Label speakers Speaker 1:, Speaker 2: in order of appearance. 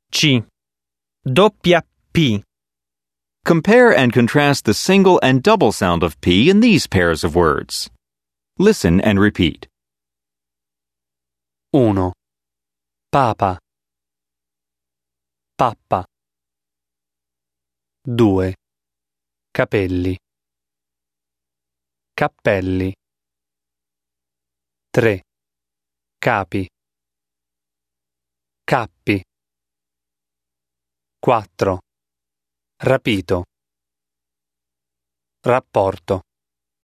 Speaker 1: C. Doppia P.
Speaker 2: Compare and contrast the single and double sound of P in these pairs of words. Listen and repeat.
Speaker 3: 1. Papa. Pappa. 2. Capelli. Cappelli. 3. Capi. Cappi. 4. Rapito. Rapporto.